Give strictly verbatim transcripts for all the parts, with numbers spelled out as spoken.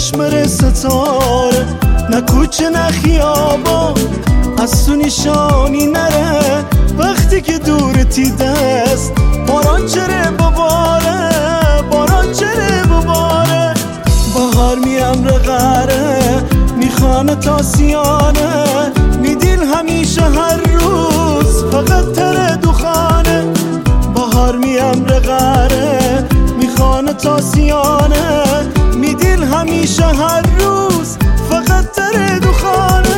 چشم ستاره، نه کوچه نه خیابان از تو نشانی نره. وقتی که دورتی دست باران چره بباره، باران چره بباره. بهار میام رقره میخوانه تا سیانه، میدیل همیشه هر روز فقط تره دخانه. بهار میام رقره میخوانه تا سیانه، میدیل همیشه هر روز فقط تره دخانه.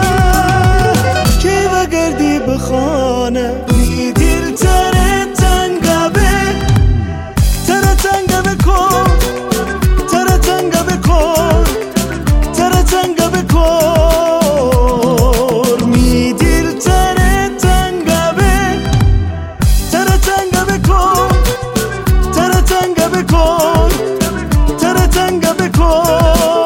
کی بگردی بخانه میدیل تره تنگبه، تره تنگبه کن، تره تنگبه کن، تره تنگبه کن. میدیل تره تنگبه، تره تنگبه کن، تره تنگبه کن، تره تنگبه کن.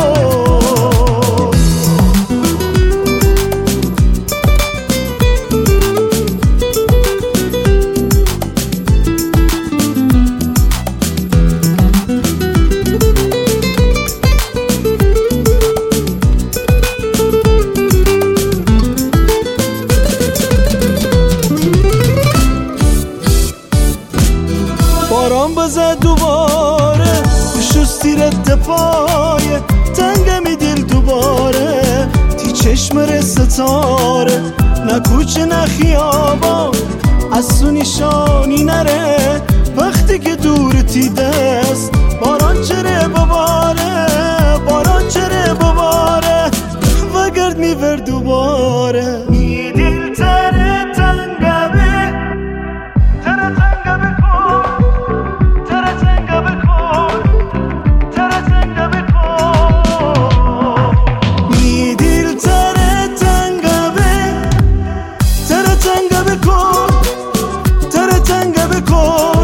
باران بزد دوباره خوشوز تیرت پایه، تنگه می دل دوباره تی چشم ستاره. نه کوچه نه خیابان از تو نشانی نره. وقتی که دورتی دست باران چره بباره، باران چره بباره. وگرد میور دوباره می دل تره تنگبه، تره تنگبه کن، تره تنگبه کن، تره تنگبه کن. می دل تره تنگبه، تره تنگبه کن، تره تنگبه کن.